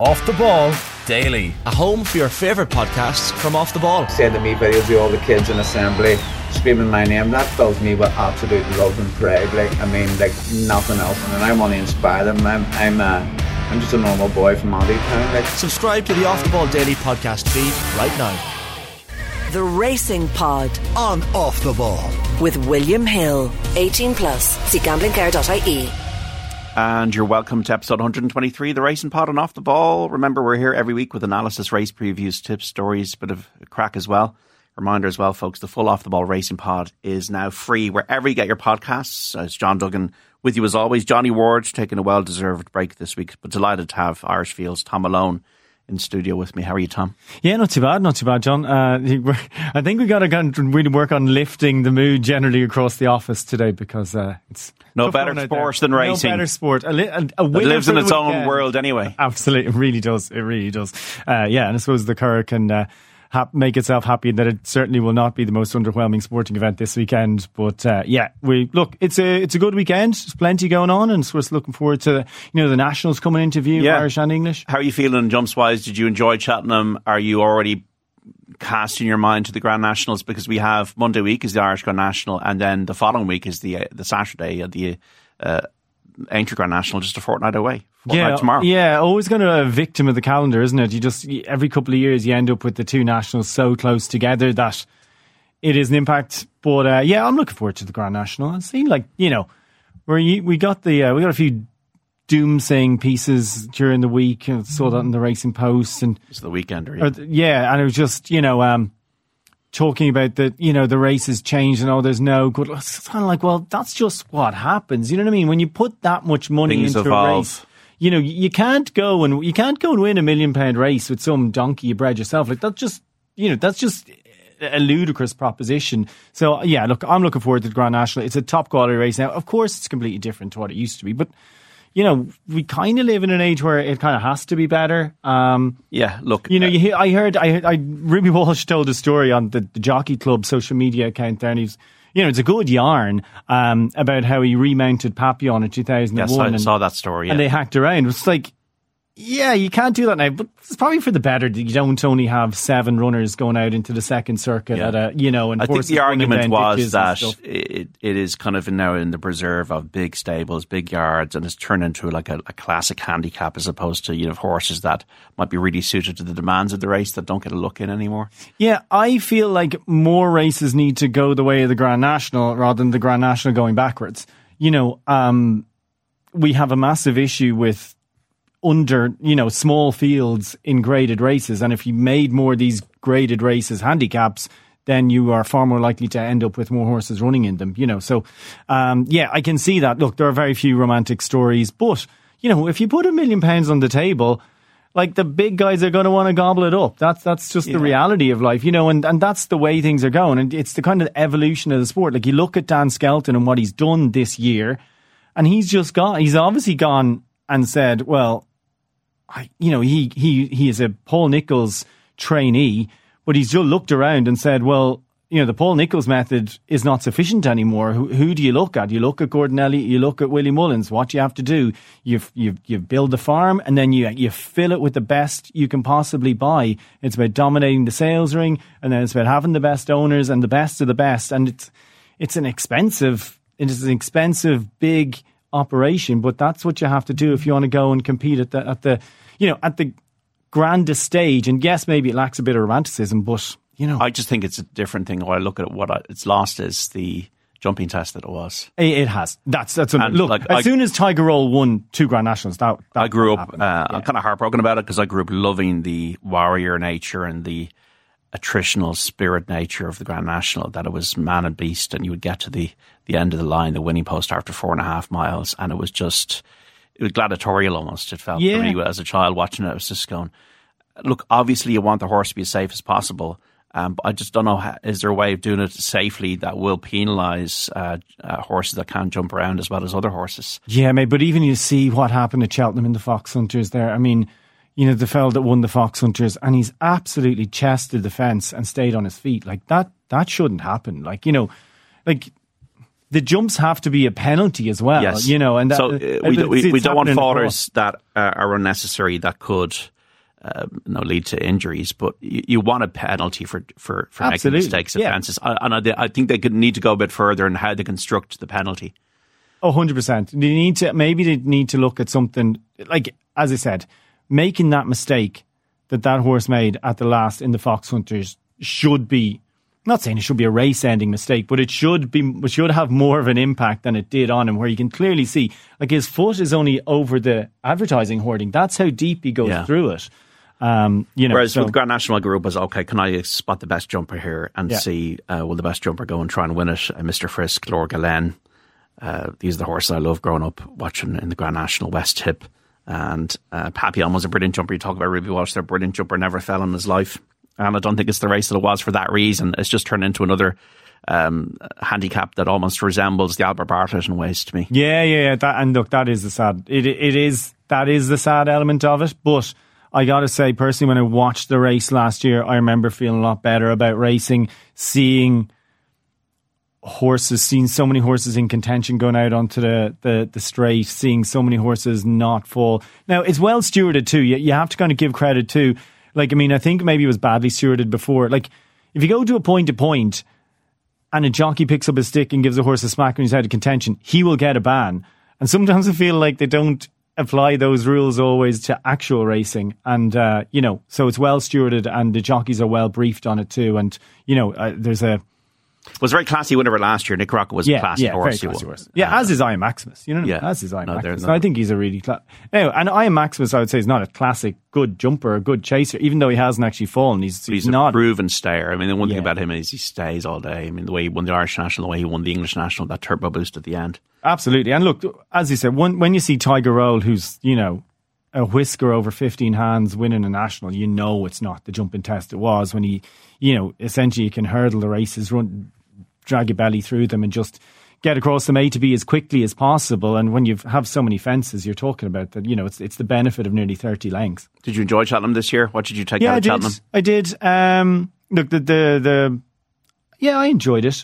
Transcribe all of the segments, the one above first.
Off the Ball Daily. A home for your favourite podcasts from Off the Ball. Saying to me videos with all the kids in assembly screaming my name, that fills me with absolute love and pride. Like nothing else. And I want to inspire them. I'm just a normal boy from Monty Town. Subscribe to the Off the Ball Daily podcast feed right now. The Racing Pod on Off the Ball with William Hill. 18 plus. See gamblingcare.ie. And you're welcome to episode 123 of the Racing Pod on Off the Ball. Remember, we're here every week with analysis, race previews, tips, stories, bit of crack as well. Reminder as well, folks, the full Off the Ball Racing Pod is now free wherever you get your podcasts. It's John Duggan with you as always. Johnny Ward taking a well-deserved break this week, but delighted to have Irish Fields' Tom Malone in studio with me. How are you, Tom? Yeah, not too bad, John. I think we got to really work on lifting the mood generally across the office today, because it's no better sport than racing. No better sport. It lives in its own world anyway. Absolutely, it really does. It really does. Yeah, and I suppose the Curragh can make itself happy that it certainly will not be the most underwhelming sporting event this weekend. But it's a good weekend. There's plenty going on, and so we're looking forward to the Nationals coming into view, Irish and English. How are you feeling jumps wise? Did you enjoy Cheltenham? Are you already casting your mind to the Grand Nationals? Because we have Monday week is the Irish Grand National, and then the following week is the Saturday of the Aintree Grand National, just a fortnight away. Tomorrow. Yeah, always going to a victim of the calendar, isn't it? You just, every couple of years you end up with the two nationals so close together that it is an impact. But I'm looking forward to the Grand National. It seemed like, we got a few doom-saying pieces during the week. I saw that in the Racing Post. And it's the Weekender. And it was just, talking about that, the race has changed and there's no good. It's kind of like, well, that's just what happens. You know what I mean? When you put that much money Things into evolve. A race, you can't go and win £1 million race with some donkey you bred yourself. Like that's just a ludicrous proposition. So yeah, look, I'm looking forward to the Grand National. It's a top quality race now. Of course, it's completely different to what it used to be, but we kind of live in an age where it kind of has to be better. Ruby Walsh told a story on the Jockey Club social media account there, and he's, it's a good yarn about how he remounted Papillon in 2001. Yes, I saw that story. Yeah. And they hacked around. It's like, yeah, you can't do that now, but it's probably for the better that you don't only have 7 runners going out into the second circuit at a, and I think the argument was that it is kind of now in the preserve of big stables, big yards, and it's turned into like a classic handicap as opposed to, horses that might be really suited to the demands of the race that don't get a look in anymore. Yeah, I feel like more races need to go the way of the Grand National rather than the Grand National going backwards. We have a massive issue with small fields in graded races, and if you made more of these graded races handicaps, then you are far more likely to end up with more horses running in them, I can see that. Look, there are very few romantic stories, but if you put £1 million on the table, like, the big guys are going to want to gobble it up. That's just the reality of life, and that's the way things are going, and it's the kind of evolution of the sport. Like, you look at Dan Skelton and what he's done this year, and he's obviously gone and said, well, he is a Paul Nicholls trainee, but he's just looked around and said, well, the Paul Nicholls method is not sufficient anymore. Who do you look at? You look at Gordon Elliott, you look at Willie Mullins. What do you have to do? You build the farm, and then you fill it with the best you can possibly buy. It's about dominating the sales ring, and then it's about having the best owners and the best of the best. And it's an expensive big operation, but that's what you have to do if you want to go and compete at the grandest stage. And yes, maybe it lacks a bit of romanticism, but I just think it's a different thing. When I look at it's lost is the jumping test that it was. It has. That's look. As soon as Tiger Roll won 2 Grand Nationals, that I grew up. I'm kind of heartbroken about it because I grew up loving the warrior nature and the attritional spirit nature of the Grand National. That it was man and beast, and you would get to the end of the line, the winning post after 4.5 miles, and it was gladiatorial almost. It felt for me as a child watching it. I was just going, look, obviously you want the horse to be as safe as possible. But I just don't know, is there a way of doing it safely that will penalise horses that can't jump around as well as other horses? Yeah, mate, but even you see what happened at Cheltenham in the Fox Hunters there. I mean, the fella that won the Fox Hunters, and he's absolutely chested the fence and stayed on his feet. Like, that shouldn't happen. the jumps have to be a penalty as well. Yes. You know, and that, so we don't want faulters that are unnecessary that could lead to injuries, but you want a penalty for making mistakes, offences. And I think they could need to go a bit further in how they construct the penalty. 100%. Maybe they need to look at something like, as I said, making that mistake that horse made at the last in the Fox Hunters should be, I'm not saying it should be a race-ending mistake, but it should have more of an impact than it did on him, where you can clearly see, like, his foot is only over the advertising hoarding. That's how deep he goes through it. Whereas with the Grand National Group was, okay, can I spot the best jumper here and see, will the best jumper go and try and win it? Mr. Frisk, Lord Galen. These are the horses I loved growing up watching in the Grand National. West Hip and Papillon was a brilliant jumper. You talk about Ruby Walsh, their brilliant jumper, never fell in his life. And I don't think it's the race that it was for that reason. It's just turned into another handicap that almost resembles the Albert Bartlett in ways to me. Yeah. That is the sad. That is the sad element of it. But I got to say, personally, when I watched the race last year, I remember feeling a lot better about racing, seeing so many horses in contention going out onto the straight, seeing so many horses not fall. Now, it's well stewarded too. You have to kind of give credit to, like, I mean, I think maybe it was badly stewarded before. Like, if you go to a point and a jockey picks up a stick and gives a horse a smack when he's out of contention, he will get a ban. And sometimes I feel like they don't apply those rules always to actual racing. And, so it's well stewarded and the jockeys are well briefed on it too. And, there's a... It was a very classy winner last year. Nick Rocket was a classy horse. Very classy horse. Yeah, as is Iron Maximus. You know what I mean? As is Iron Maximus. And I think he's a really... Anyway, and Iron Maximus, I would say, is not a classic good jumper, a good chaser, even though he hasn't actually fallen. He's not a proven stayer. I mean, the one thing about him is he stays all day. I mean, the way he won the Irish National, the way he won the English National, that turbo boost at the end. Absolutely. And look, as you said, when you see Tiger Roll, who's, a whisker over 15 hands winning a national, it's not the jumping test it was when he, essentially you can hurdle the races, drag your belly through them and just get across them A to B as quickly as possible. And when you have so many fences, you're talking about that, it's the benefit of nearly 30 lengths. Did you enjoy Cheltenham this year? What did you take out of Cheltenham? I did. Look, I enjoyed it.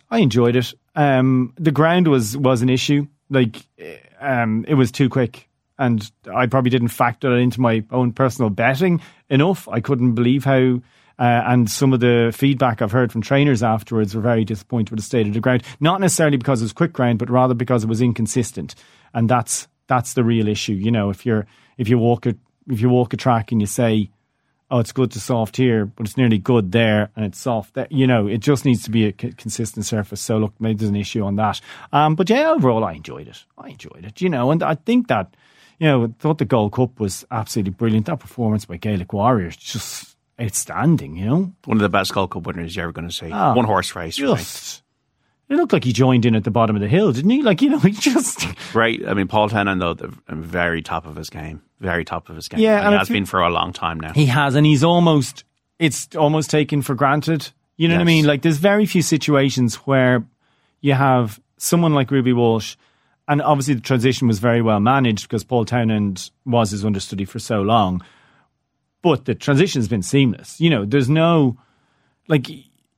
The ground was an issue. Like, it was too quick. And I probably didn't factor it into my own personal betting enough. I couldn't believe how... and some of the feedback I've heard from trainers afterwards were very disappointed with the state of the ground. Not necessarily because it was quick ground, but rather because it was inconsistent. And that's the real issue. If you walk a track and you say, oh, it's good to soft here, but it's nearly good there and it's soft there, it just needs to be a consistent surface. So look, maybe there's an issue on that. But yeah, overall, I enjoyed it. And I think that, I thought the Gold Cup was absolutely brilliant. That performance by Gaelic Warriors, just outstanding, One of the best Gold Cup winners you're ever going to see. One horse race. It looked like he joined in at the bottom of the hill, didn't he? Like, he just... Right. I mean, Paul Tennant, though, very top of his game. Very top of his game. Yeah, and he has been for a long time now. He has, and it's almost taken for granted. You know what I mean? Like, there's very few situations where you have someone like Ruby Walsh, and obviously the transition was very well managed because Paul Tennant was his understudy for so long. But the transition has been seamless. There's no, like,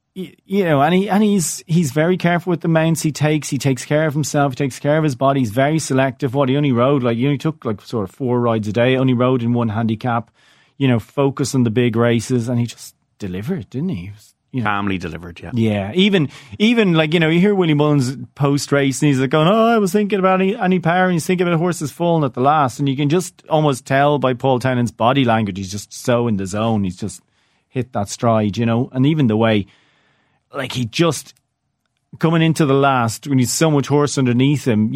and he's very careful with the mounts he takes. He takes care of himself. He takes care of his body. He's very selective. He only rode, he only took sort of 4 rides a day. Only rode in one handicap. Focus on the big races, and he just delivered, didn't he? Calmly delivered, yeah. Yeah, even you hear Willie Mullins post race, and he's like going, "Oh, I was thinking about any power," and he's thinking about horses falling at the last, and you can just almost tell by Paul Tennant's body language, he's just so in the zone. He's just hit that stride, and even the way, like, he just coming into the last when he's so much horse underneath him,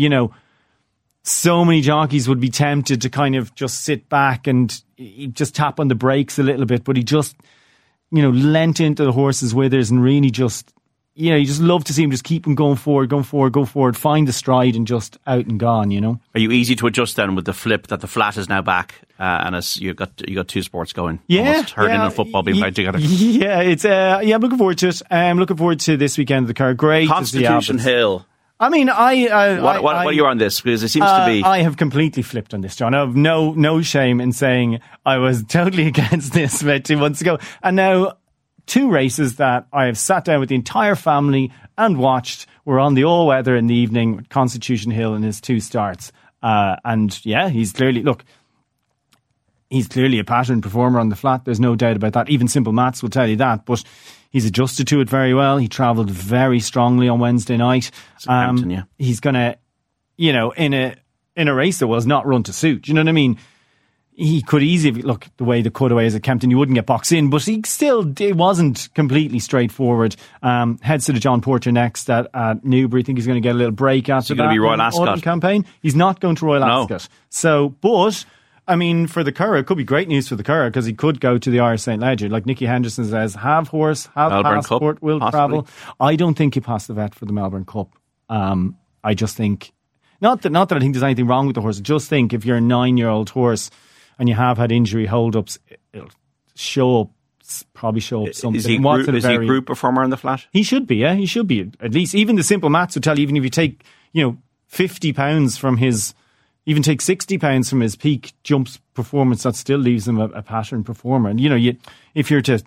so many jockeys would be tempted to kind of just sit back and just tap on the brakes a little bit, but he just, leant into the horse's withers and really just, you just love to see him just keep him going forward, find the stride and just out and gone, Are you easy to adjust then with the flip that the flat is now back and you got 2 sports going? Yeah. Almost herding and football being played together. Yeah, it's, I'm looking forward to it. I'm looking forward to this weekend of the car. Great. Constitution Hill. I mean, what are you on this? Because it seems to be... I have completely flipped on this, John. I have no shame in saying I was totally against this about 2 months ago. And now, two races that I have sat down with the entire family and watched. We're on the all-weather in the evening with Constitution Hill in his 2 starts. And yeah, he's clearly a pattern performer on the flat. There's no doubt about that. Even Simple Mats will tell you that. But he's adjusted to it very well. He travelled very strongly on Wednesday night. He's going to, in a race that was not run to suit. You know what I mean? He could easily, look, the way the cutaway is at Kempton, you wouldn't get boxed in, but it wasn't completely straightforward. Heads to the John Porter next at Newbury. I think he's going to get a little break after that. going to be Royal Ascot campaign. He's not going to Royal Ascot. So, but, I mean, for the Curragh, it could be great news for the Curragh because he could go to the Irish St. Leger. Like Nicky Henderson says, have horse, have Melbourne passport, Cup, will possibly. travel. I don't think he passed the vet for the Melbourne Cup. I just think, not that I think there's anything wrong with the horse. I just think if you're a 9-year-old horse and you have had injury hold-ups, it'll probably show up something. Is he a group performer on the flat? He should be, yeah. He should be. At least, even the Simple Mats would tell you, even if you take, £50 from his, even take £60 from his peak jumps performance, that still leaves him a pattern performer. And, if you're to,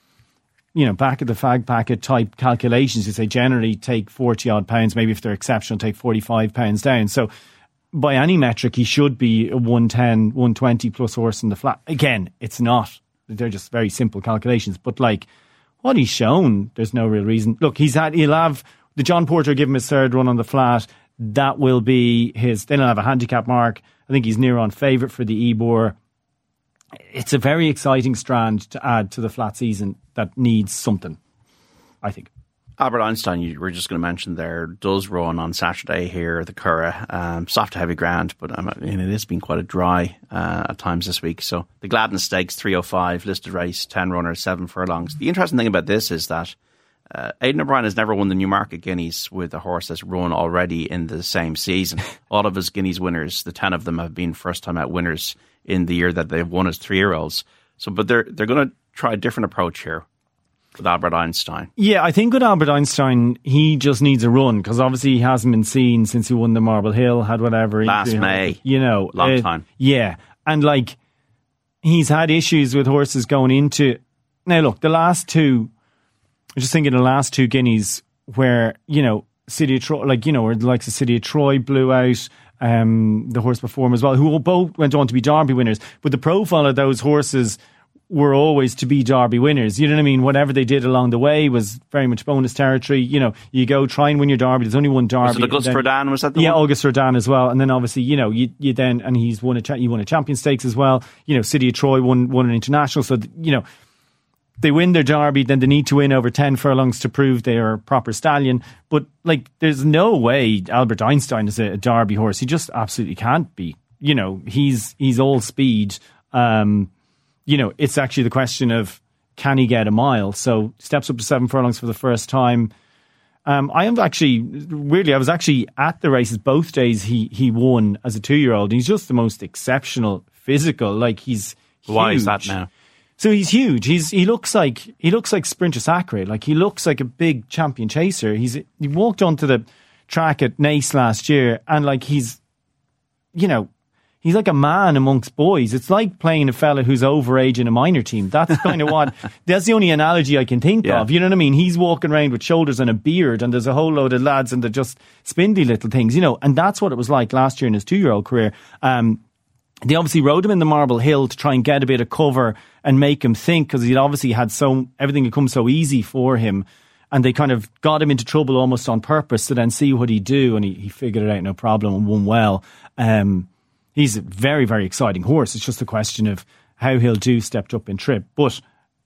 back at the fag packet type calculations, you say generally take 40 odd pounds, maybe if they're exceptional, take 45 pounds down. So, by any metric, he should be a 110, 120 plus horse in the flat. Again, it's not. They're just very simple calculations. But what he's shown, there's no real reason. Look, he'll have the John Porter give him his 3rd run on the flat. That will be his. Then he'll have a handicap mark. I think he's near on favourite for the Ebor. It's a very exciting strand to add to the flat season that needs something, I think. Albert Einstein, you were just going to mention there, does run on Saturday here at the Curragh. Soft to heavy ground, but it has been quite a dry at times this week. So the Gladden Stakes, 305, listed race, 10 runners, 7 furlongs. The interesting thing about this is that Aidan O'Brien has never won the Newmarket Guineas with a horse that's run already in the same season. All of his Guineas winners, the 10 of them have been first-time out winners in the year that they've won as 3-year-olds. So, but they're going to try a different approach here with Albert Einstein. Yeah, I think with Albert Einstein, he just needs a run because obviously he hasn't been seen since he won the Marble Hill, had whatever. Last May. Long time. Yeah. And he's had issues with horses going into. Now, look, the last 2, I'm just thinking the last 2 Guineas where, City of Troy, where the likes of City of Troy blew out the horse before him as well, who both went on to be Derby winners. But the profile of those horses were always to be Derby winners. You know what I mean? Whatever they did along the way was very much bonus territory. You go try and win your Derby. There's only one Derby. Was it Auguste Rodin? Was that the one? Yeah, Auguste Rodin as well. And then obviously, you then, and he won a Champion Stakes as well. City of Troy won an international. So, they win their Derby, then they need to win over 10 furlongs to prove they are a proper stallion. But there's no way Albert Einstein is a Derby horse. He just absolutely can't be. He's all speed. It's actually the question of can he get a mile? So steps up to 7 furlongs for the first time. I was actually at the races both days he won as a 2-year-old. He's just the most exceptional physical. He's huge. Why is that now? So he's huge. He looks like Sprinter Sacre. He looks like a big champion chaser. He walked onto the track at Naas last year and he's like a man amongst boys. It's like playing a fella who's overage in a minor team. That's kind of that's the only analogy I can think of. You know what I mean? He's walking around with shoulders and a beard and there's a whole load of lads and they're just spindly little things, and that's what it was like last year in his 2-year-old career. They obviously rode him in the Marble Hill to try and get a bit of cover and make him think because he'd obviously had everything had come so easy for him. And they kind of got him into trouble almost on purpose to then see what he'd do. And he figured it out no problem and won well. He's a very, very exciting horse. It's just a question of how he'll do stepped up in trip. But,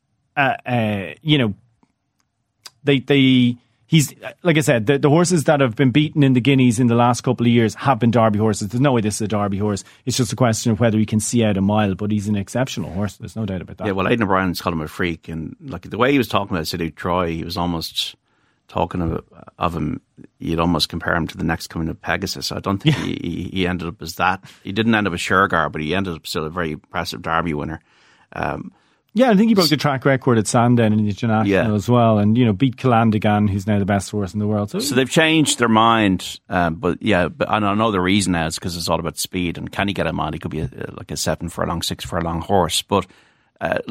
he's, like I said, the horses that have been beaten in the Guineas in the last couple of years have been Derby horses. There's no way this is a Derby horse. It's just a question of whether he can see out a mile, but he's an exceptional horse. There's no doubt about that. Yeah, well, Aidan O'Brien's called him a freak. And the way he was talking about City of Troy, he was almost talking of him, you'd almost compare him to the next coming of Pegasus. I don't think he ended up as that. He didn't end up as Shergar, but he ended up still a very impressive Derby winner. I think he broke the track record at Sandown in the International as well, and beat Calandigan, who's now the best horse in the world. So they've changed their mind, but I know the reason now is because it's all about speed. And can he get him on? He could be a 7 furlong, 6 furlong horse. But look,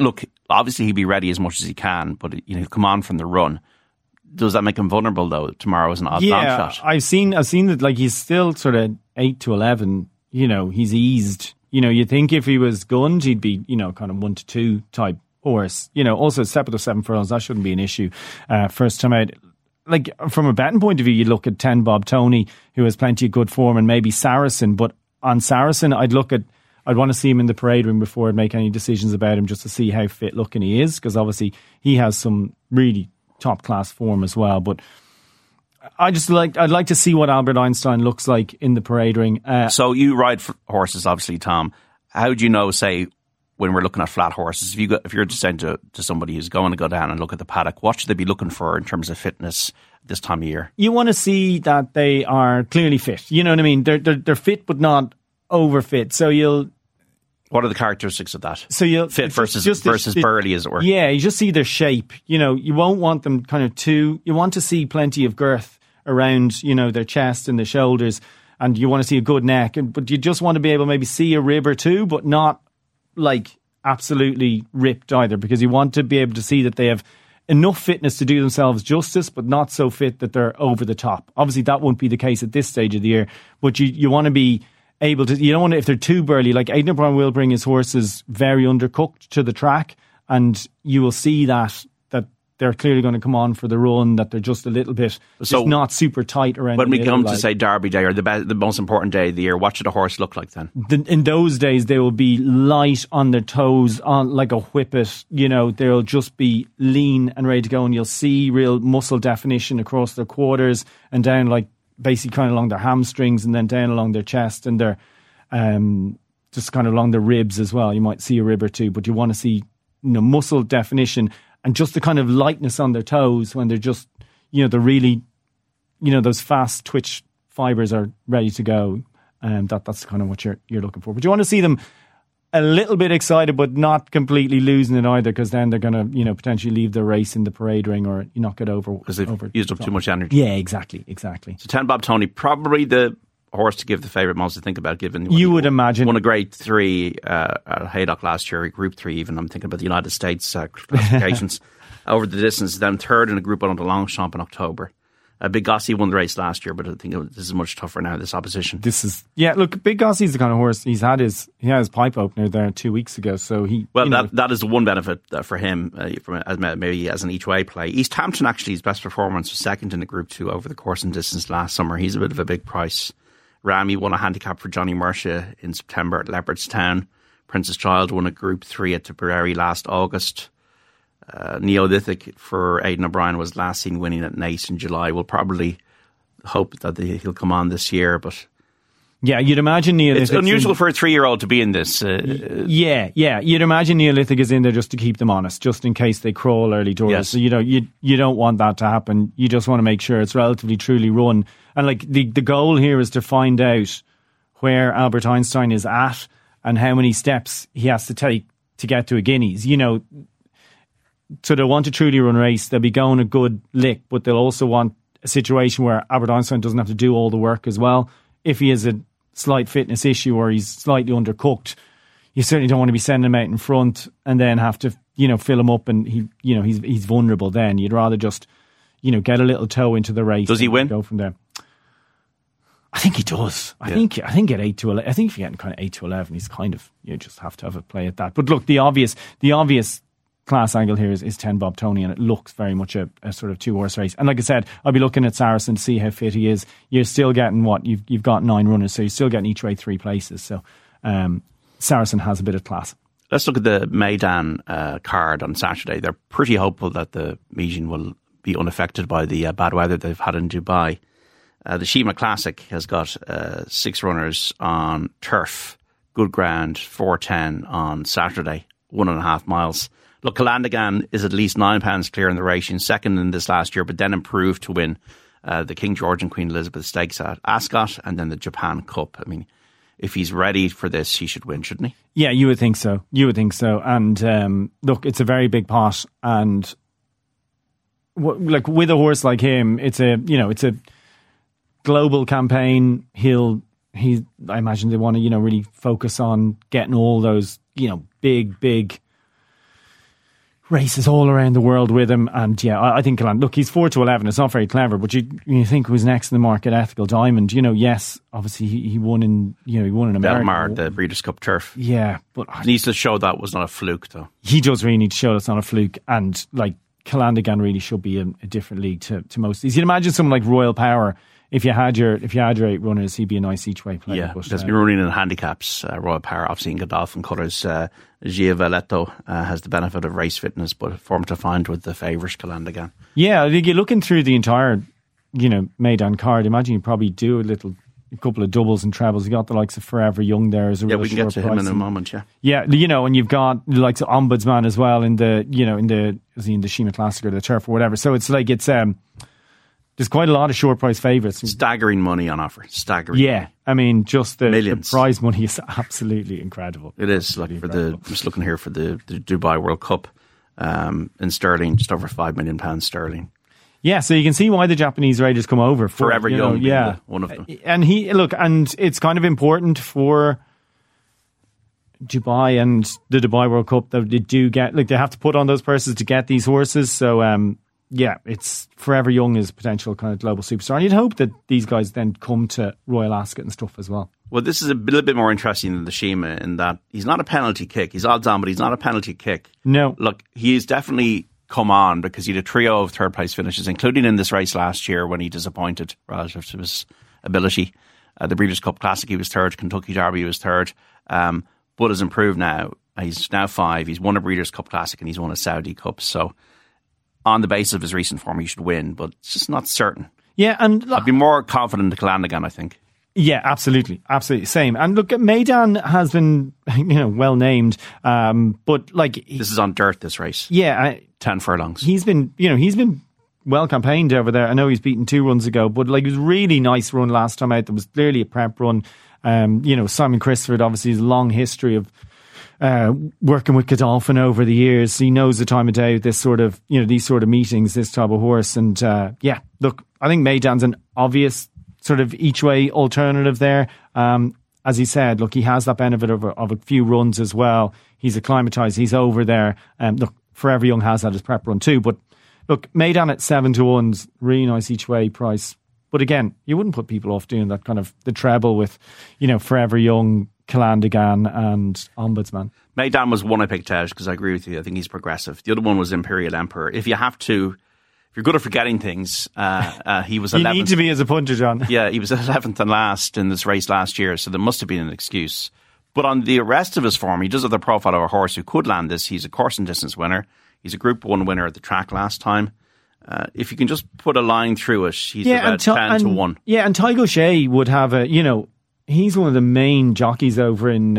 obviously he'd be ready as much as he can, but he'll come on from the run. Does that make him vulnerable though? Tomorrow is an odd long shot. I've seen that, like, he's still sort of 8 to 11. He's eased. You think if he was gunned, he'd be, kind of 1 to 2 type horse. Also step of the 7 furlongs, that shouldn't be an issue. First time out. Like, from a betting point of view, you look at 10 Bob Tony, who has plenty of good form, and maybe Saracen. But on Saracen, I'd want to see him in the parade ring before I'd make any decisions about him, just to see how fit looking he is, because obviously he has some really top class form as well. But I'd like to see what Albert Einstein looks like in the parade ring. So you ride horses, obviously, Tom. How do you know, say, when we're looking at flat horses, if you're just saying to somebody who's going to go down and look at the paddock, what should they be looking for in terms of fitness this time of year? You want to see that they are clearly fit. You know what I mean? They're fit, but not over fit. So what are the characteristics of that? So fit versus burly, as it were. Yeah, you just see their shape. You won't want them kind of you want to see plenty of girth around, their chest and their shoulders, and you want to see a good neck. But you just want to be able to maybe see a rib or two, but not like absolutely ripped either, because you want to be able to see that they have enough fitness to do themselves justice, but not so fit that they're over the top. Obviously, that won't be the case at this stage of the year, but you want to be able to, you don't want to, if they're too burly, like Aidan O'Brien will bring his horses very undercooked to the track, and you will see that they're clearly going to come on for the run, that they're just a little bit, just not super tight around. When we come to, say, Derby Day, or the most important day of the year, what should a horse look like then? In those days, they will be light on their toes, on like a whippet. They'll just be lean and ready to go, and you'll see real muscle definition across their quarters and down, like basically kind of along their hamstrings, and then down along their chest and their just kind of along their ribs as well. You might see a rib or two, but you want to see muscle definition. And just the kind of lightness on their toes when they're just, they're really, those fast twitch fibres are ready to go. And that's kind of what you're looking for. But you want to see them a little bit excited, but not completely losing it either, because then they're going to, potentially leave the race in the parade ring, or not get over. Because they've used up too much energy. Yeah, exactly. So 10 Bob Tony, probably the horse to give the favourite most to think about, given you would imagine won a grade 3 at Haydock last year, Group 3 even. I'm thinking about the United States classifications over the distance. Then third in a Group 1 under Longchamp in October. Big Gossie won the race last year, but I think this is much tougher now, this opposition. Look, Big Gossie's the kind of horse, he had his pipe opener there 2 weeks ago, so that is the one benefit for him, maybe as an each way play. East Hampton, actually, his best performance was second in the Group 2 over the course and distance last summer. He's a bit of a big price. Ramy won a handicap for Johnny Mercia in September at Leopardstown. Princess Child won a Group 3 at Tipperary last August. Neolithic for Aidan O'Brien was last seen winning at Naas in July. We'll probably hope that he'll come on this year, but yeah, you'd imagine Neolithic. It's unusual for a 3-year-old to be in this. Yeah. You'd imagine Neolithic is in there just to keep them honest, just in case they crawl early doors. Yes. So you don't want that to happen. You just want to make sure it's relatively truly run. And like the goal here is to find out where Albert Einstein is at and how many steps he has to take to get to a Guineas. So they'll want a truly run race. They'll be going a good lick, but they'll also want a situation where Albert Einstein doesn't have to do all the work as well. If he has a slight fitness issue or he's slightly undercooked, you certainly don't want to be sending him out in front and then have to, fill him up, and he's vulnerable then. You'd rather just, get a little toe into the race. Does he win? Go from there. I think he does. I think at 8 to 11. I think if you're getting kind of 8 to 11, he's kind of, you just have to have a play at that. But look, the obvious class angle here is 10 Bob Tony, and it looks very much a sort of 2-horse race. And like I said, I'll be looking at Saracen to see how fit he is. You're still getting you've got 9 runners, so you're still getting each way 3 places. So Saracen has a bit of class. Let's look at the Maidan card on Saturday. They're pretty hopeful that the meeting will be unaffected by the bad weather they've had in Dubai. The Shima Classic has got 6 runners on turf, good ground, 4:10 on Saturday, 1.5 miles. Look, Calandagan is at least £9 clear in the racing, second in this last year, but then improved to win the King George and Queen Elizabeth Stakes at Ascot and then the Japan Cup. I mean, if he's ready for this, he should win, shouldn't he? Yeah, you would think so. And look, it's a very big pot, and with a horse like him, it's a global campaign. I imagine they want to, you know, really focus on getting all those, you know, big races all around the world with him. And yeah, I think look, he's 4-11. It's not very clever, but you think who's next in the market? Ethical Diamond. Yes, obviously he won in America. Belmar, the Breeders' Cup Turf. Yeah, but he needs to show that was not a fluke, though. He does really need to show that's not a fluke, and Calandagan really should be a different league to most of these. You'd imagine someone like Royal Power. If you had your 8 runners, he'd be a nice each way player. Yeah, there's been running in handicaps. Royal Power, obviously in Godolphin colours. Giavelletto has the benefit of race fitness, but form to find with the favourite Calandagan. Yeah, I think you're looking through the entire, Maidan card. Imagine you probably do a couple of doubles and trebles. You got the likes of Forever Young there as a real we can get to him in a moment. Yeah, and you've got the likes of Ombudsman as well in the Shima Classic or the Turf or whatever. So it's there's quite a lot of short price favourites. Staggering money on offer. Staggering. Yeah, money. I mean, just the prize money is absolutely incredible. It is. I'm just looking here for the Dubai World Cup in sterling, just over £5 million sterling. Yeah, so you can see why the Japanese riders come over. Forever Young, one of them. And and it's kind of important for Dubai and the Dubai World Cup that they do get, they have to put on those purses to get these horses. So, it's Forever Young is a potential kind of global superstar. And you'd hope that these guys then come to Royal Ascot and stuff as well. Well, this is a little bit more interesting than the Shima in that he's not a penalty kick. He's odds on, but he's not a penalty kick. No. Look, he's definitely come on because he had a trio of third place finishes, including in this race last year when he disappointed relative to his ability. The Breeders' Cup Classic, he was third. Kentucky Derby, he was third. But has improved now. He's now 5. He's won a Breeders' Cup Classic and he's won a Saudi Cup. So on the basis of his recent form, he should win, but it's just not certain. Yeah, and I'd be more confident in Calandagan, I think. Yeah, absolutely. Same. And look, Maidan has been, well named, but this is on dirt, this race. Yeah. 10 furlongs. He's been well campaigned over there. I know he's beaten 2 runs ago, but it was a really nice run last time out. There was clearly a prep run. Simon Christopher obviously has a long history of working with Godolphin over the years. He knows the time of day with this sort of, these sort of meetings, this type of horse. And look, I think Maidan's an obvious sort of each way alternative there. As he said, look, he has that benefit of a few runs as well. He's acclimatised. He's over there. Look, Forever Young has that as prep run too. But look, Maidan at 7-1's really nice each way price. But again, you wouldn't put people off doing that kind of the treble with, Forever Young, Calandagan and Ombudsman. Maidan was one I picked out because I agree with you. I think he's progressive. The other one was Imperial Emperor. If you're good at forgetting things, he was 11th. You need to be as a punter, John. Yeah, he was 11th and last in this race last year, so there must have been an excuse. But on the rest of his form, he does have the profile of a horse who could land this. He's a course and distance winner. He's a Group 1 winner at the track last time. If you can just put a line through it, he's about 10-1. Yeah, and Tygo Shea would have he's one of the main jockeys over in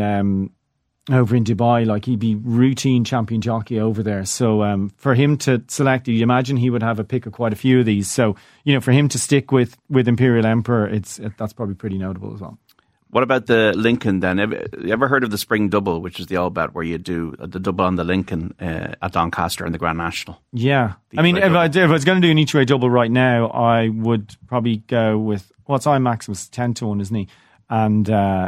Dubai. He'd be routine champion jockey over there. So for him to select, you imagine he would have a pick of quite a few of these. So for him to stick with Imperial Emperor, that's probably pretty notable as well. What about the Lincoln then? Have you ever heard of the Spring Double, which is the all bet where you do the double on the Lincoln at Doncaster in the Grand National? Yeah. I mean, if I was going to do an each way double right now, I would probably go with, what's Maximus 10-1, isn't he? And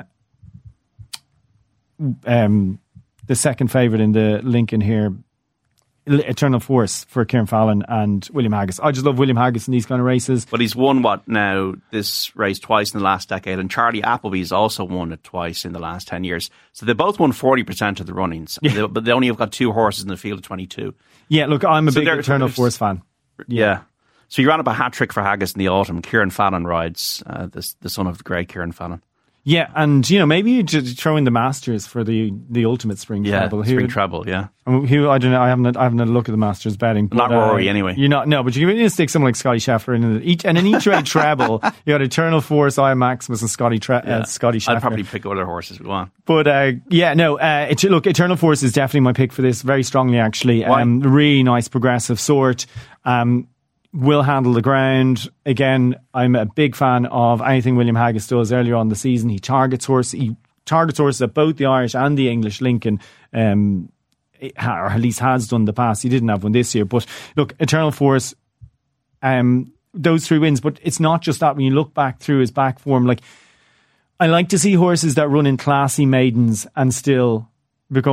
the second favourite in the Lincoln here, Eternal Force for Kieran Fallon and William Haggis. I just love William Haggis in these kind of races. But he's won this race twice in the last decade, and Charlie Appleby's also won it twice in the last 10 years. So they both won 40% of the runnings, but they only have got 2 horses in the field of 22. Yeah, look, I'm a big Eternal Force fan. Yeah. So you ran up a hat-trick for Haggis in the autumn. Kieran Fallon rides, the son of the great Kieran Fallon. Yeah, and maybe you just throw in the Masters for the ultimate spring treble. Spring treble, yeah. Who I don't know. I haven't had a look at the Masters betting. But, not Rory anyway. But you can stick someone like Scotty Scheffler in an each way treble. You got Eternal Force, Iron Maximus, and Scotty Scheffler. I'd probably pick other horses we want. But look, Eternal Force is definitely my pick for this. Very strongly, actually. Why? Really nice progressive sort. Will handle the ground. Again, I'm a big fan of anything William Haggis does earlier on in the season. He targets horses at both the Irish and the English Lincoln, or at least has done in the past. He didn't have one this year. But look, Eternal Force, those 3 wins. But it's not just that. When you look back through his back form, I like to see horses that run in classy maidens and still become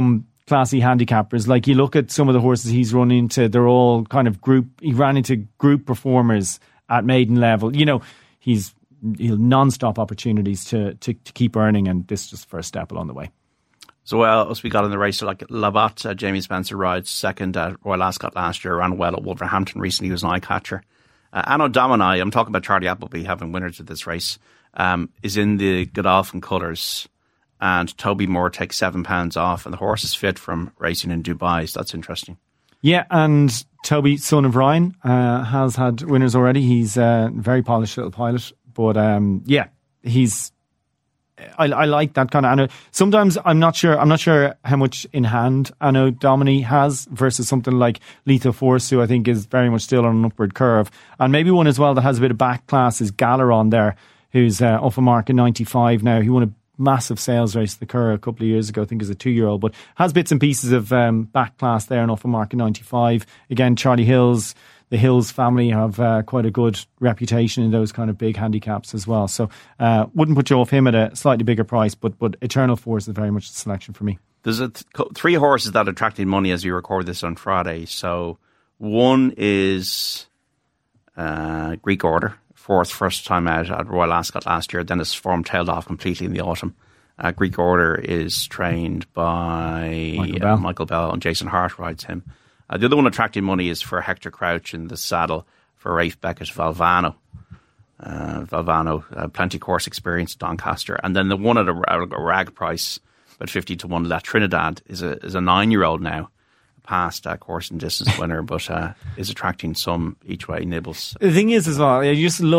classy handicappers. Like, you look at some of the horses he's run into, they're all kind of he ran into group performers at maiden level. You know, he'll non-stop opportunities to keep earning, and this is just first step along the way. So what else we got in the race? So like Labatt, Jamie Spencer rides second at Royal Ascot last year, ran well at Wolverhampton recently, he was an eye catcher. Anno Domini, I'm talking about Charlie Appleby having winners of this race, is in the Godolphin colours, and Toby Moore takes £7 off, and the horse is fit from racing in Dubai, so that's interesting. Yeah, and Toby, son of Ryan, has had winners already. He's a very polished little pilot, but he's... I like that kind of Anno. Sometimes I'm not sure how much in hand Anno Domini has versus something like Lethal Force, who I think is very much still on an upward curve. And maybe one as well that has a bit of back class is Galeron there, who's off a mark in 95 now. He won a massive sales race at the Curragh a couple of years ago, I think as a 2-year-old, but has bits and pieces of back class there and off a mark in 95. Again, Charlie Hills, the Hills family have quite a good reputation in those kind of big handicaps as well. So wouldn't put you off him at a slightly bigger price, but Eternal Force is very much the selection for me. There's three horses that attracted money as we record this on Friday. So one is Greek Order, first time out at Royal Ascot last year. Then his form tailed off completely in the autumn. Greek Order is trained by Michael Bell, and Jason Hart rides him. The other one attracting money is for Hector Crouch in the saddle for Rafe Beckett's Valvano. Plenty course experience at Doncaster. And then the one at a rag price, about 50 to 1, La Trinidad, is a 9-year-old now, past course and distance winner, but is attracting some each way nibbles. The thing is as well,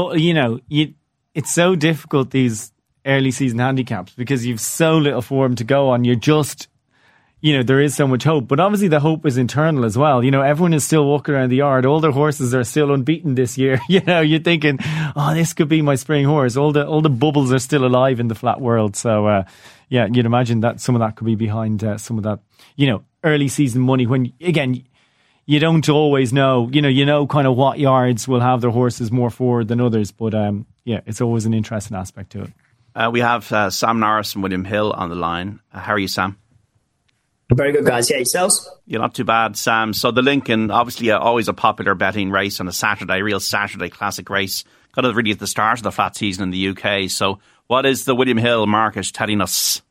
it's so difficult, these early season handicaps, because you've so little form to go on. You're just... there is so much hope, but obviously the hope is internal as well. Everyone is still walking around the yard. All their horses are still unbeaten this year. You're thinking, oh, this could be my spring horse. All the bubbles are still alive in the flat world. So, you'd imagine that some of that could be behind some of that, early season money when, again, you don't always know, kind of what yards will have their horses more forward than others. But, it's always an interesting aspect to it. We have Sam Norris and William Hill on the line. How are you, Sam? Very good, guys. Yeah, yourselves? Yeah, not too bad, Sam. So the Lincoln, obviously always a popular betting race on a Saturday, real Saturday classic race. Kind of really at the start of the flat season in the UK. So what is the William Hill market telling us?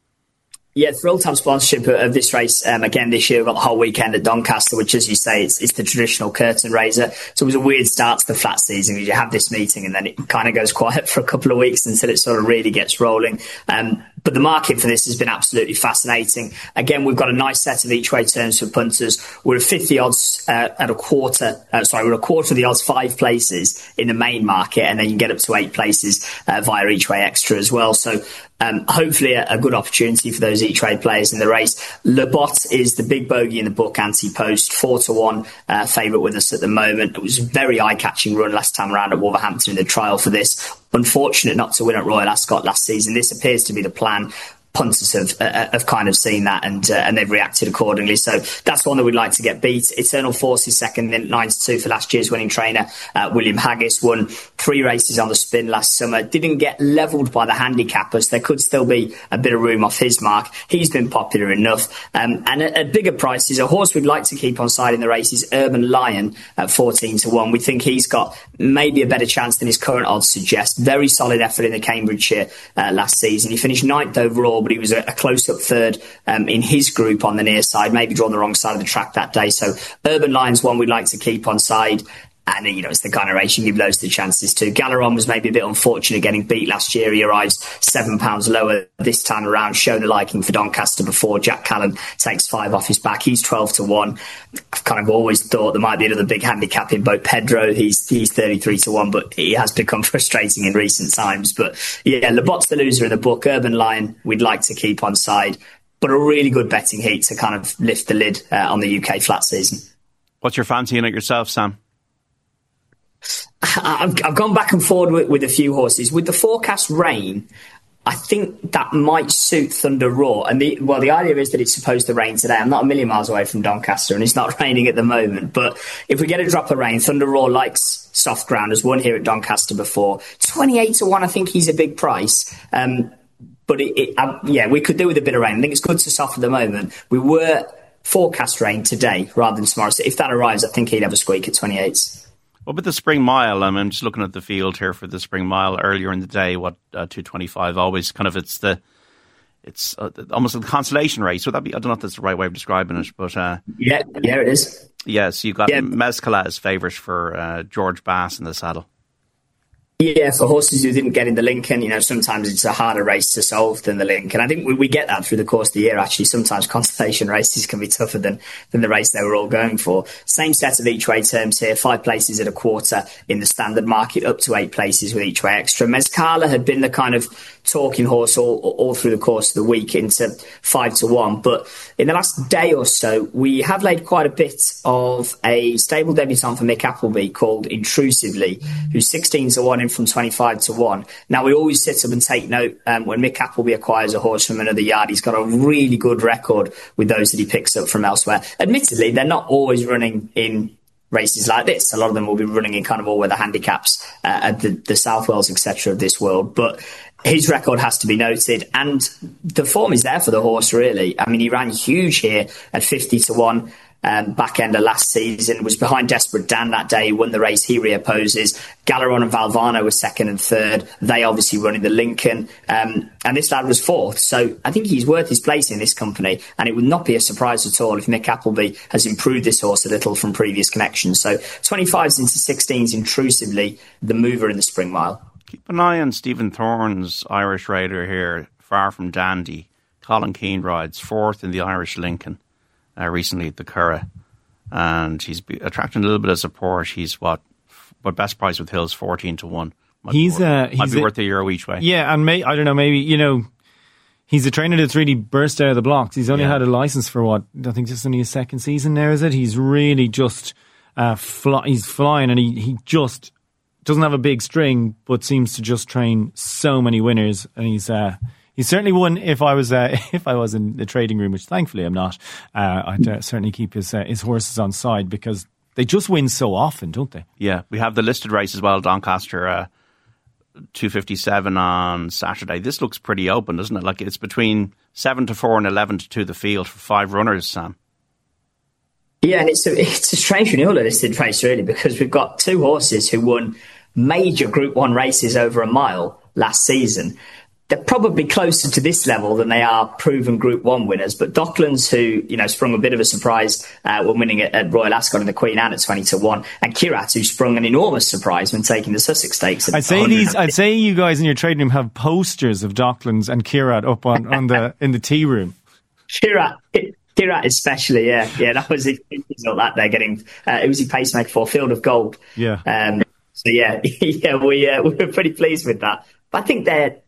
Yeah, thrilled to have sponsorship of this race. Again, this year we've got the whole weekend at Doncaster, which, as you say, it's the traditional curtain raiser. So it was a weird start to the flat season because you have this meeting and then it kind of goes quiet for a couple of weeks until it sort of really gets rolling. But the market for this has been absolutely fascinating. Again, we've got a nice set of each-way terms for punters. We're at 50 odds we're a quarter of the odds, 5 places in the main market, and then you can get up to 8 places via each-way extra as well. So hopefully a good opportunity for those each-way players in the race. Labatt is the big bogey in the book, anti-post, 4-1 favourite with us at the moment. It was a very eye-catching run last time around at Wolverhampton in the trial for this. Unfortunate not to win at Royal Ascot last season. This appears to be the plan. Punters have kind of seen that and they've reacted accordingly. So that's one that we'd like to get beat. Eternal Force is second in 9-2 for last year's winning trainer. William Haggis won 3 races on the spin last summer. Didn't get levelled by the handicappers. There could still be a bit of room off his mark. He's been popular enough. And at bigger prices, a horse we'd like to keep on side in the race is Urban Lion at 14-1. We think he's got maybe a better chance than his current odds suggest. Very solid effort in the Cambridgeshire last season. He finished 9th overall, but he was a close-up third in his group on the near side, maybe drawn the wrong side of the track that day. So Urban Lion's one we'd like to keep on side. And, it's the kind of race you give loads of chances to. Galeron was maybe a bit unfortunate getting beat last year. He arrives £7 lower this time around, shown a liking for Doncaster before. Jack Callan takes 5 off his back. He's 12-1. I've kind of always thought there might be another big handicap in Bo Pedro. He's 33-1, but he has become frustrating in recent times. But yeah, Labatt's the loser in the book. Urban Lion, we'd like to keep on side, but a really good betting heat to kind of lift the lid on the UK flat season. What's your fancy in it yourself, Sam? I've gone back and forward with a few horses. With the forecast rain, I think that might suit Thunder Roar. And the idea is that it's supposed to rain today. I'm not a million miles away from Doncaster and it's not raining at the moment. But if we get a drop of rain, Thunder Roar likes soft ground. Has won here at Doncaster before. 28-1, I think he's a big price. But but we could do with a bit of rain. I think it's good to soft at the moment. We were forecast rain today rather than tomorrow. So if that arrives, I think he'd have a squeak at 28. Well, with the Spring Mile, I'm just looking at the field here for the Spring Mile earlier in the day. 2:25 always kind of it's almost a consolation race. Would that be? I don't know if that's the right way of describing it, but yeah, it is. Yes, you've got Mezcala as favourite for George Bass in the saddle. Yeah, for horses who didn't get in the Lincoln, sometimes it's a harder race to solve than the Lincoln. I think we get that through the course of the year, actually. Sometimes consolation races can be tougher than the race they were all going for. Same set of each way terms here, 5 places at a quarter in the standard market, up to 8 places with each way extra. Mezcala had been the kind of talking horse all through the course of the week into 5-1. But in the last day or so, we have laid quite a bit of a stable debutant for Mick Appleby called Intrusively, who's 16-1 in from 25-1. Now, we always sit up and take note when Mick Appleby acquires a horse from another yard. He's got a really good record with those that he picks up from elsewhere. Admittedly, they're not always running in races like this. A lot of them will be running in kind of all-weather handicaps at the South Wales, etc. of this world. But his record has to be noted, and the form is there for the horse, really. I mean, he ran huge here at 50-1. Back end of last season, was behind Desperate Dan that day. He won the race. He reopposes. Galeron and Valvano were second and third. They obviously running the Lincoln. And this lad was fourth. So I think he's worth his place in this company. And it would not be a surprise at all if Mick Appleby has improved this horse a little from previous connections. So 25s into 16s intrusively, the mover in the Spring Mile. Keep an eye on Stephen Thorne's Irish Raider here, Far From Dandy. Colin Keane rides fourth in the Irish Lincoln. Recently at the Curragh, and he's attracting a little bit of support. He's what best price with Hills 14-1. Might be worth a euro each way. Yeah, and I don't know, maybe he's a trainer that's really burst out of the blocks. He's only had a license for I think just only his second season now, is it? He's really just he's flying, and he just doesn't have a big string, but seems to just train so many winners, and he's certainly one. If I was in the trading room, which thankfully I'm not, I'd certainly keep his horses on side, because they just win so often, don't they? Yeah, we have the listed race as well. Doncaster 2:57 on Saturday. This looks pretty open, doesn't it? Like it's between 7-4 and 11-2 the field for 5 runners, Sam. Yeah, and it's a strange renewal of listed race, really, because we've got 2 horses who won major Group 1 races over a mile last season. They're probably closer to this level than they are proven Group 1 winners. But Docklands, who sprung a bit of a surprise when winning at Royal Ascot in the Queen Anne at 20-1, and Kirat, who sprung an enormous surprise when taking the Sussex Stakes. I'd say you guys in your trading room have posters of Docklands and Kirat up on in the tea room. Kirat especially, yeah, that was his result that day. Getting it was his pacemaker for Field of Gold. Yeah. So yeah, we were pretty pleased with that. But I think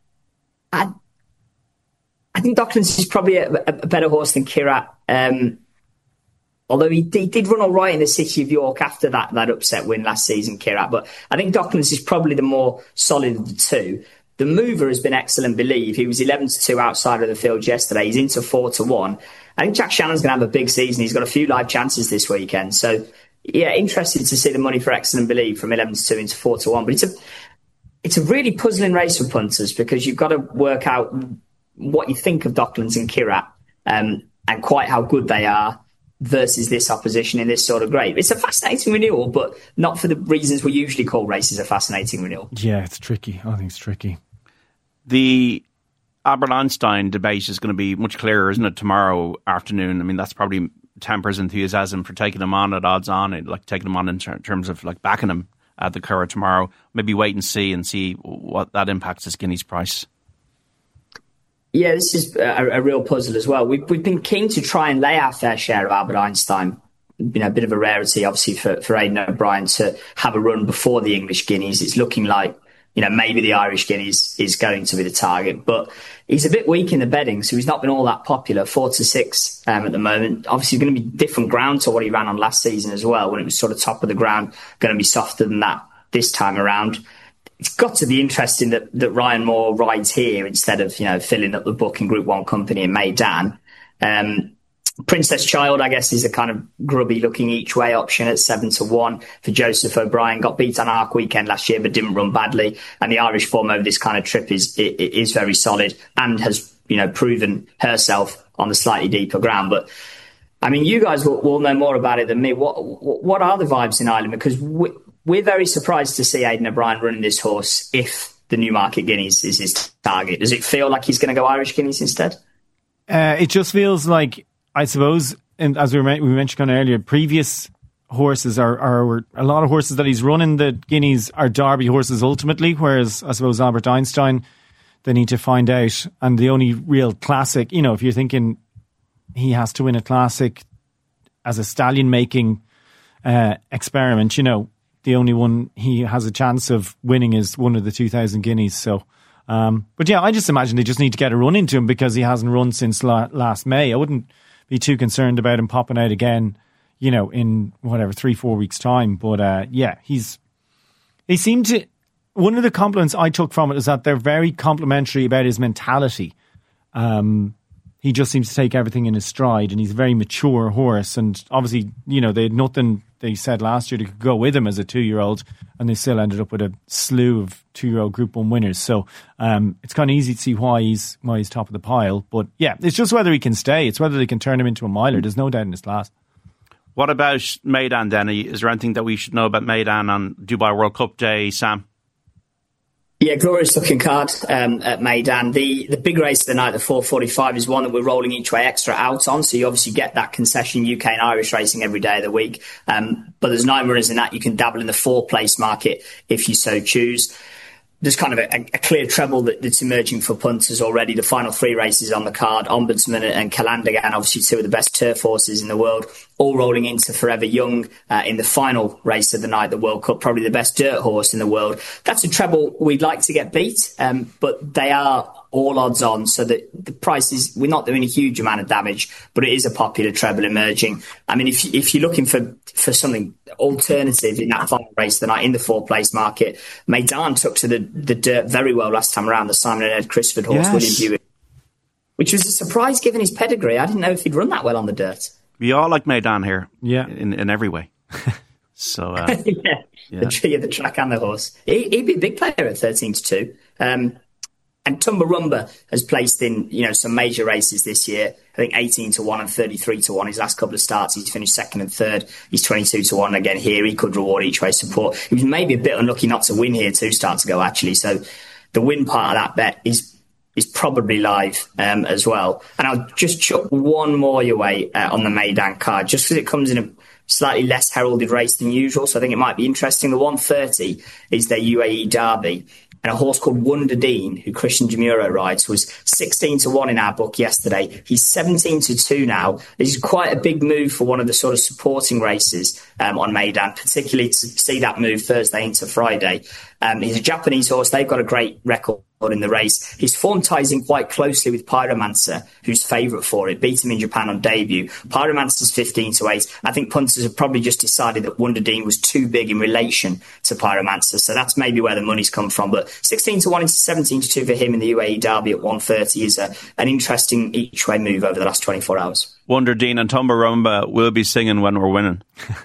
I think Docklands is probably a better horse than Kirat. Although he did run all right in the City of York after that upset win last season, Kirat. But I think Docklands is probably the more solid of the 2. The mover has been excellent, Believe. He was 11-2 outside of the field yesterday. He's into 4-1. I think Jack Shannon's going to have a big season. He's got a few live chances this weekend. So, yeah, interested to see the money for Excellent Believe from 11-2 into 4-1. But it's a really puzzling race for punters, because you've got to work out what you think of Docklands and Kirat and quite how good they are versus this opposition in this sort of grade. It's a fascinating renewal, but not for the reasons we usually call races a fascinating renewal. Yeah, it's tricky. I think it's tricky. The Albert Einstein debate is going to be much clearer, isn't it, tomorrow afternoon? I mean, that's probably tempers enthusiasm for taking him on at odds on, like taking him on in terms of like backing him at the Curragh tomorrow. Maybe wait and see what that impacts his Guineas price. Yeah, this is a real puzzle as well. We've been keen to try and lay our fair share of Albert Einstein. A bit of a rarity, obviously, for Aidan O'Brien to have a run before the English Guineas. It's looking like, maybe the Irish Guineas is going to be the target. But he's a bit weak in the bedding, so he's not been all that popular. 4-6 at the moment. Obviously, going to be different ground to what he ran on last season as well, when it was sort of top of the ground. Going to be softer than that this time around. It's got to be interesting that Ryan Moore rides here instead of, filling up the book in Group 1 company in Meydan. Princess Child, I guess, is a kind of grubby looking each way option at 7-1 for Joseph O'Brien. Got beat on Arc Weekend last year, but didn't run badly. And the Irish form over this kind of trip is very solid and has, proven herself on the slightly deeper ground. But I mean, you guys will know more about it than me. What are the vibes in Ireland? Because we're very surprised to see Aidan O'Brien running this horse if the Newmarket Guineas is his target. Does it feel like he's going to go Irish Guineas instead? It just feels like, I suppose, and as we mentioned kind of earlier, previous horses are a lot of horses that he's running the Guineas are Derby horses ultimately, whereas I suppose Albert Einstein, they need to find out. And the only real classic, if you're thinking he has to win a classic as a stallion making experiment, the only one he has a chance of winning is one of the 2000 Guineas. So, but yeah, I just imagine they just need to get a run into him because he hasn't run since last May. I wouldn't be too concerned about him popping out again, in whatever 3-4 weeks time. But yeah, they seem to. One of the compliments I took from it is that they're very complimentary about his mentality. He just seems to take everything in his stride, and he's a very mature horse. And obviously, they had nothing they said last year that could go with him as a 2-year-old, and they still ended up with a slew of 2-year-old Group 1 winners. So it's kind of easy to see why he's top of the pile. But yeah, it's just whether he can stay. It's whether they can turn him into a miler. There's no doubt in his class. What about Meydan, Denny? Is there anything that we should know about Meydan on Dubai World Cup Day, Sam? Yeah, glorious looking card at Meydan. The big race of the night, the 4:45, is one that we're rolling each way extra out on. So you obviously get that concession UK and Irish racing every day of the week. But there's 9 runners in that. You can dabble in the 4-place market if you so choose. There's kind of a clear treble that's emerging for punters already. The final 3 races on the card, Ombudsman and Calandagan, obviously 2 of the best turf horses in the world, all rolling into Forever Young in the final race of the night, the World Cup, probably the best dirt horse in the world. That's a treble we'd like to get beat, but they are all odds on, so that the price is, we're not doing a huge amount of damage, but it is a popular treble emerging. I mean, if you're looking for something alternative in that final race of the night in the 4-place market, Meydan took to the dirt very well last time around, the Simon and Ed Crisford horse, yes. William Hewitt, which was a surprise given his pedigree. I didn't know if he'd run that well on the dirt. We all like Meydan here, yeah, in every way. So yeah. The track and the horse. He'd be a big player at 13-2. And Tumbarumba has placed in, some major races this year. I think 18-1 and 33-1. His last couple of starts, he's finished 2nd and 3rd. He's 22-1 again here. He could reward each way support. He was maybe a bit unlucky not to win here 2 starts ago, actually. So the win part of that bet is probably live as well. And I'll just chuck one more your way on the Meydan card, just because it comes in a slightly less heralded race than usual. So I think it might be interesting. The 1:30 is their UAE Derby. And a horse called Wonder Dean, who Christian Demuro rides, was 16-1 in our book yesterday. He's 17-2 now. This is quite a big move for one of the sort of supporting races on Meydan, particularly to see that move Thursday into Friday. He's a Japanese horse. They've got a great record in the race. His form ties in quite closely with Pyromancer, who's favourite for it. Beat him in Japan on debut. Pyromancer's 15-8. I think punters have probably just decided that Wonder Dean was too big in relation to Pyromancer, so that's maybe where the money's come from. But 16-1 into 17-2 for him in the UAE Derby at 1:30 is an interesting each-way move over the last 24 hours. Wonder Dean and Tumbarumba will be singing when we're winning.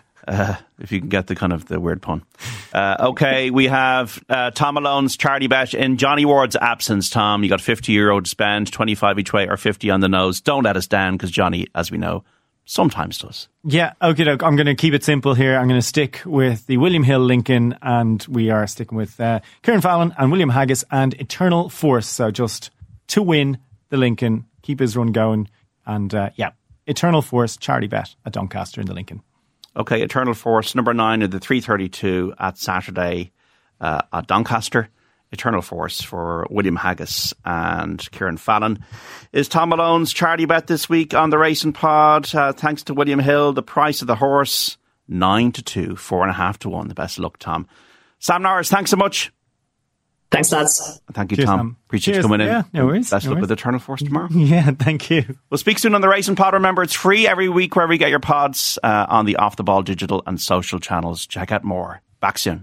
If you can get the weird pun. Okay, we have Tom Malone's charity bet in Johnny Ward's absence. Tom, you got €50 to spend, 25 each way or 50 on the nose. Don't let us down, because Johnny, as we know, sometimes does. Yeah, okay, look, I'm going to keep it simple here. I'm going to stick with the William Hill Lincoln, and we are sticking with Kieran Fallon and William Haggis and Eternal Force. So just to win the Lincoln, keep his run going, and Eternal Force charity bet at Doncaster in the Lincoln. Okay, Eternal Force, number 9 of the 3:32 at Saturday at Doncaster. Eternal Force for William Haggis and Kieran Fallon is Tom Malone's charity bet this week on the Racing Pod. Thanks to William Hill, the price of the horse, 9-2, 4.5-1. The best of luck, Tom. Sam Norris, thanks so much. Thanks, lads. Thank you, Cheers, Tom. Appreciate you coming in. Yeah, no worries. Best luck with Eternal Force tomorrow. Yeah, thank you. We'll speak soon on the Racing Pod. Remember, it's free every week wherever you get your pods on the Off the Ball digital and social channels. Check out more. Back soon.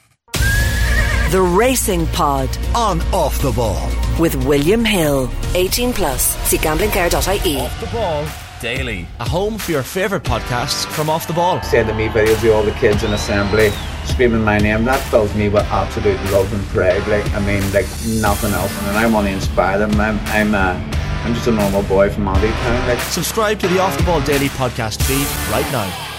The Racing Pod on Off the Ball with William Hill. 18+. See gamblingcare.ie. Off the Ball Daily. A home for your favourite podcasts from Off the Ball. Send me videos of all the kids in assembly screaming my name. That fills me with absolute love and pride. Like, I mean, like nothing else. And I want to inspire them. I'm just a normal boy from Montytown. Like. Subscribe to the Off the Ball Daily podcast feed right now.